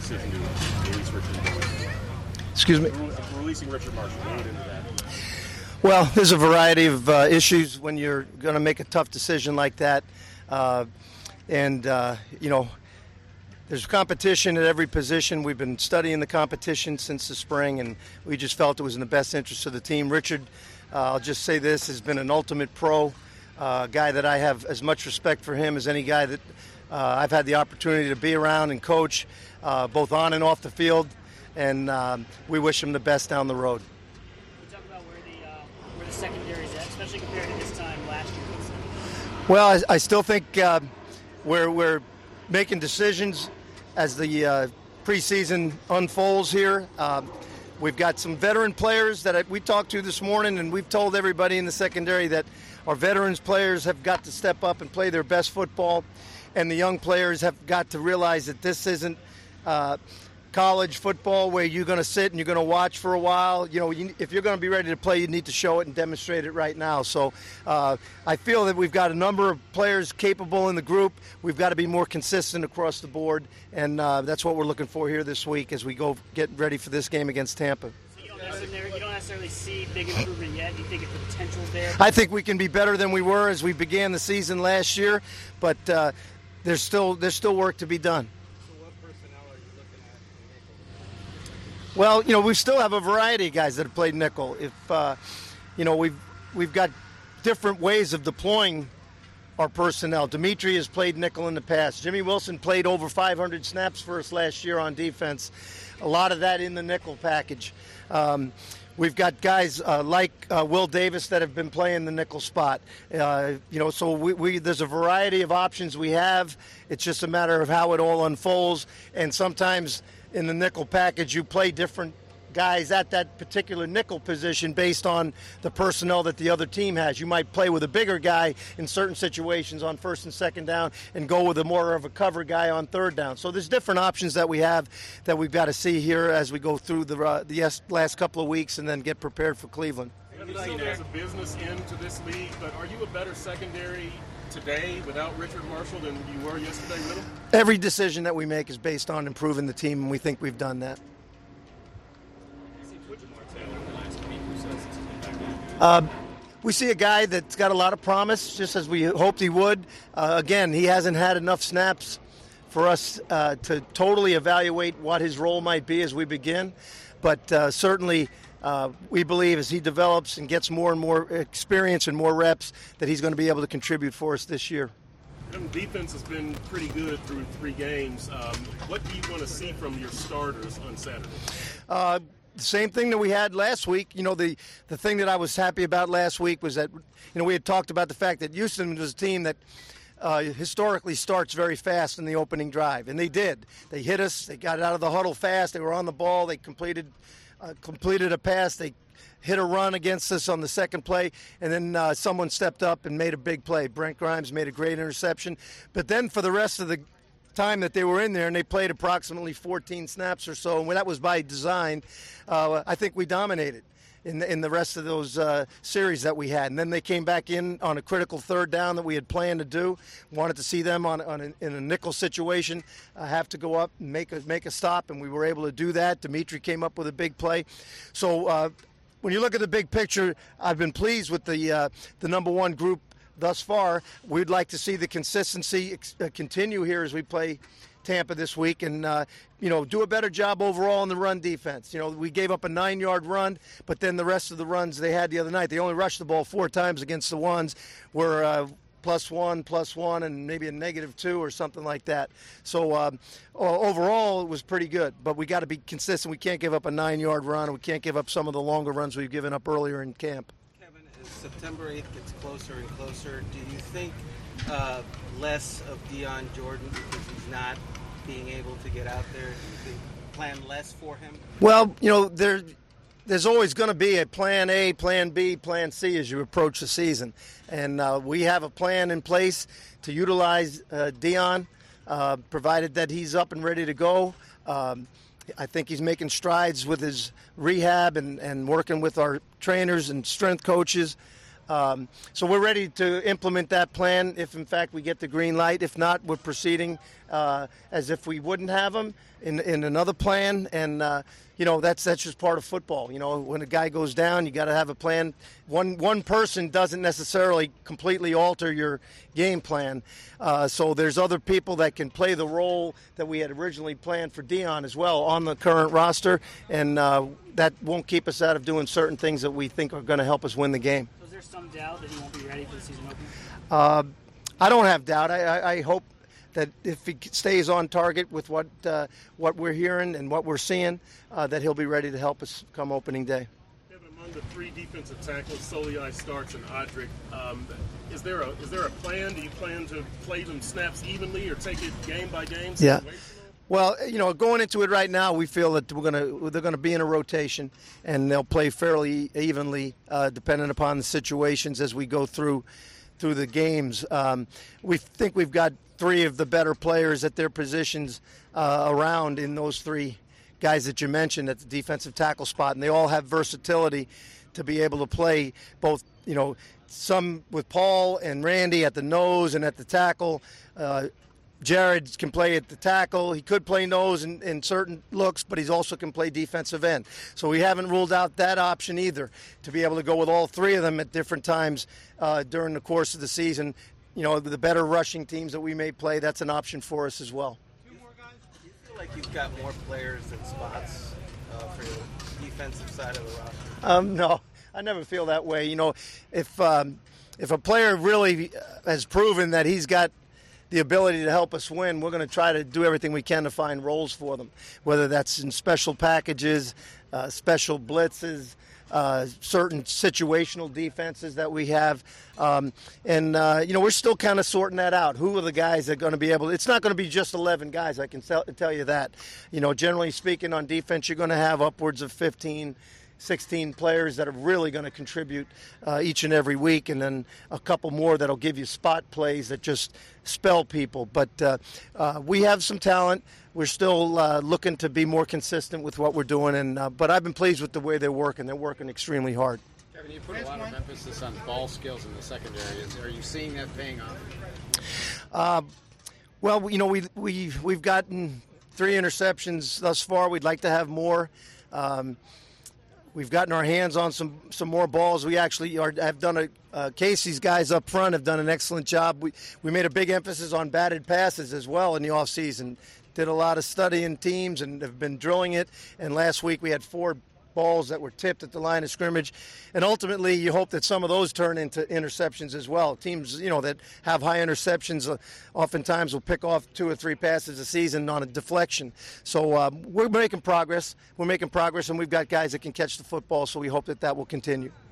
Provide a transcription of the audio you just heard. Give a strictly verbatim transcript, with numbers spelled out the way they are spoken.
decision to release Richard? Excuse me? Releasing Richard Marshall. What went into that? Well, there's a variety of uh, issues when you're going to make a tough decision like that. Uh, and, uh, you know, there's competition at every position. We've been studying the competition since the spring, and we just felt it was in the best interest of the team. Richard, uh, I'll just say this, has been an ultimate pro, uh, a guy that I have as much respect for him as any guy that uh, I've had the opportunity to be around and coach, uh, both on and off the field, and um, we wish him the best down the road. Where the secondary is at, especially compared to this time last year? Well, I, I still think uh, we're, we're making decisions as the uh, preseason unfolds here. Uh, we've got some veteran players that I, we talked to this morning, and we've told everybody in the secondary that our veterans players have got to step up and play their best football, and the young players have got to realize that this isn't uh, college football where you're going to sit and you're going to watch for a while. You know, you, if you're going to be ready to play, you need to show it and demonstrate it right now. So uh, I feel that we've got a number of players capable in the group. We've got to be more consistent across the board, and uh, that's what we're looking for here this week as we go get ready for this game against Tampa. So you don't necessarily, you don't necessarily see big improvement yet. You think if the potential's there? I think we can be better than we were as we began the season last year, but uh, there's still there's still work to be done. Well, you know, we still have a variety of guys that have played nickel. If, uh, you know, we've we've got different ways of deploying our personnel. Dimitri has played nickel in the past. Jimmy Wilson played over five hundred snaps for us last year on defense. A lot of that in the nickel package. Um, we've got guys uh, like uh, Will Davis that have been playing the nickel spot. Uh, you know, so we, we there's a variety of options we have. It's just a matter of how it all unfolds, and sometimes in the nickel package, you play different guys at that particular nickel position based on the personnel that the other team has. You might play with a bigger guy in certain situations on first and second down and go with a more of a cover guy on third down. So there's different options that we have that we've got to see here as we go through the, uh, the last couple of weeks and then get prepared for Cleveland. So there's a business end to this league, but are you a better secondary today without Richard Marshall than you were yesterday with him? Every decision that we make is based on improving the team, and we think we've done that. Uh, we see a guy that's got a lot of promise, just as we hoped he would. Uh, again, he hasn't had enough snaps for us uh, to totally evaluate what his role might be as we begin, but uh, certainly Uh, we believe as he develops and gets more and more experience and more reps that he's going to be able to contribute for us this year. Defense has been pretty good through three games. Um, what do you want to see from your starters on Saturday? Uh, the same thing that we had last week. You know, the, the thing that I was happy about last week was that, you know, we had talked about the fact that Houston was a team that uh, historically starts very fast in the opening drive, and they did. They hit us. They got out of the huddle fast. They were on the ball. They completed Uh, completed a pass. They hit a run against us on the second play, and then uh, someone stepped up and made a big play. Brent Grimes made a great interception. But then for the rest of the time that they were in there, and they played approximately fourteen snaps or so, and that was by design, uh, I think we dominated in the, in the rest of those uh, series that we had. And then they came back in on a critical third down that we had planned to do. Wanted to see them on, on a, in a nickel situation uh, have to go up and make a, make a stop, and we were able to do that. Dimitri came up with a big play. So uh, when you look at the big picture, I've been pleased with the uh, the number one group thus far. We'd like to see the consistency ex- uh, continue here as we play Tampa this week, and uh, you know, do a better job overall in the run defense. You know, we gave up a nine-yard run, but then the rest of the runs they had the other night, they only rushed the ball four times against the ones were uh, plus one, plus one, and maybe a negative two or something like that. So um, overall, it was pretty good, but we got to be consistent. We can't give up a nine-yard run, and we can't give up some of the longer runs we've given up earlier in camp. Kevin, as September eighth gets closer and closer, do you think uh, less of Dion Jordan because he's not being able to get out there? Do you think plan less for him? Well, you know, there, there's always going to be a plan A, plan B, plan C as you approach the season. And uh, we have a plan in place to utilize uh, Dion, uh, provided that he's up and ready to go. Um, I think he's making strides with his rehab and, and working with our trainers and strength coaches. Um, so we're ready to implement that plan if, in fact, we get the green light. If not, we're proceeding uh, as if we wouldn't have them in, in another plan. And, uh, you know, that's that's just part of football. You know, when a guy goes down, you got to have a plan. One one person doesn't necessarily completely alter your game plan. Uh, so there's other people that can play the role that we had originally planned for Dion as well on the current roster. And uh, that won't keep us out of doing certain things that we think are going to help us win the game. So is there some doubt that he won't be ready for the season opener? Uh, I don't have doubt. I, I, I hope that if he stays on target with what uh, what we're hearing and what we're seeing, uh, that he'll be ready to help us come opening day. Kevin, among the three defensive tackles, Soliai, Starks, and Odrick, um, is there a is there a plan? Do you plan to play them snaps evenly or take it game by game? Yeah. Well, you know, going into it right now, we feel that we're gonna they're gonna be in a rotation, and they'll play fairly evenly, uh, depending upon the situations as we go through through the games. Um, we think we've got three of the better players at their positions uh, around in those three guys that you mentioned at the defensive tackle spot, and they all have versatility to be able to play both. You know, some with Paul and Randy at the nose and at the tackle. Uh, Jared can play at the tackle. He could play nose in, in certain looks, but he also can play defensive end. So we haven't ruled out that option either, to be able to go with all three of them at different times uh, during the course of the season. You know, the better rushing teams that we may play, that's an option for us as well. Two more guys. Do you feel like you've got more players than spots uh, for the defensive side of the roster? Um, no, I never feel that way. You know, if um, if a player really has proven that he's got the ability to help us win, we're going to try to do everything we can to find roles for them, whether that's in special packages, uh, special blitzes, uh, certain situational defenses that we have. Um, and, uh, you know, we're still kind of sorting that out. Who are the guys that are going to be able – it's not going to be just eleven guys, I can tell, tell you that. You know, generally speaking, on defense, you're going to have upwards of fifteen, sixteen players that are really going to contribute uh, each and every week, and then a couple more that'll give you spot plays that just spell people. But uh, uh, we have some talent. We're still uh, looking to be more consistent with what we're doing, and uh, but I've been pleased with the way they're working. They're working extremely hard. Kevin, you put a lot of emphasis on ball skills in the secondary. Is, are you seeing that paying off? Uh, well, you know, we, we, we've gotten three interceptions thus far. We'd like to have more. Um, We've gotten our hands on some, some more balls. We actually are, have done a uh, Casey's guys up front have done an excellent job. We we made a big emphasis on batted passes as well in the offseason. Did a lot of studying teams and have been drilling it. And last week we had four balls that were tipped at the line of scrimmage. And ultimately you hope that some of those turn into interceptions as well. Teams, you know, that have high interceptions uh, oftentimes will pick off two or three passes a season on a deflection. So um, we're making progress. We're making progress, and we've got guys that can catch the football, so we hope that that will continue.